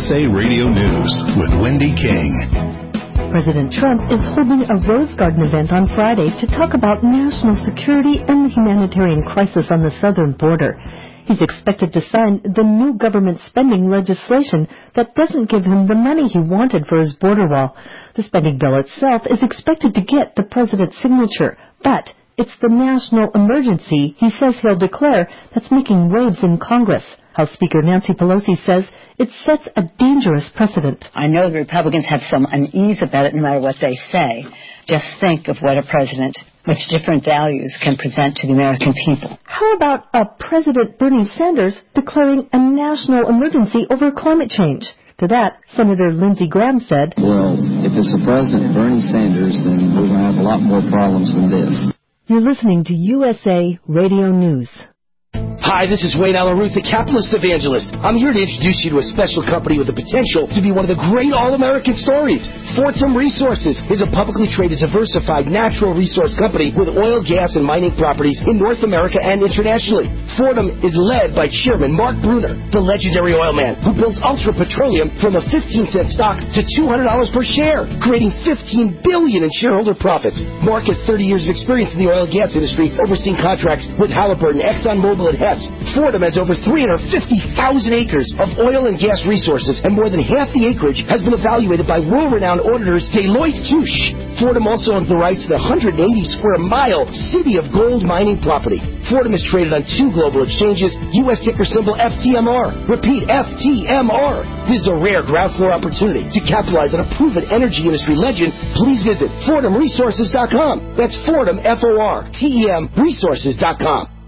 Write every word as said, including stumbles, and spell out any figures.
S A Radio News with Wendy King. President Trump is holding a Rose Garden event on Friday to talk about national security and the humanitarian crisis on the southern border. He's expected to sign the new government spending legislation that doesn't give him the money he wanted for his border wall. The spending bill itself is expected to get the president's signature, but it's the national emergency he says he'll declare that's making waves in Congress. House Speaker Nancy Pelosi says it sets a dangerous precedent. I know the Republicans have some unease about it no matter what they say. Just think of what a president with different values can present to the American people. How about a President Bernie Sanders declaring a national emergency over climate change? To that, Senator Lindsey Graham said, well, if it's a President Bernie Sanders, then we're going to have a lot more problems than this. You're listening to U S A Radio News. Hi, this is Wayne Allen Ruth, the capitalist evangelist. I'm here to introduce you to a special company with the potential to be one of the great all-American stories. Fortum Resources is a publicly traded, diversified natural resource company with oil, gas, and mining properties in North America and internationally. Fortum is led by Chairman Mark Brunner, the legendary oil man who builds Ultra Petroleum from a fifteen cent stock to two hundred dollars per share, creating fifteen billion dollars in shareholder profits. Mark has thirty years of experience in the oil and gas industry, overseeing contracts with Halliburton, ExxonMobil, and Hess. Fortum has over three hundred fifty thousand acres of oil and gas resources, and more than half the acreage has been evaluated by world-renowned auditors Deloitte Touche. Fortum also owns the rights to the one hundred eighty square mile City of Gold mining property. Fortum is traded on two global exchanges, U S ticker symbol F T M R. Repeat, F T M R. This is a rare ground floor opportunity to capitalize on a proven energy industry legend. Please visit Fortum Resources dot com. That's Fortum, F O R T E M, Resources dot com.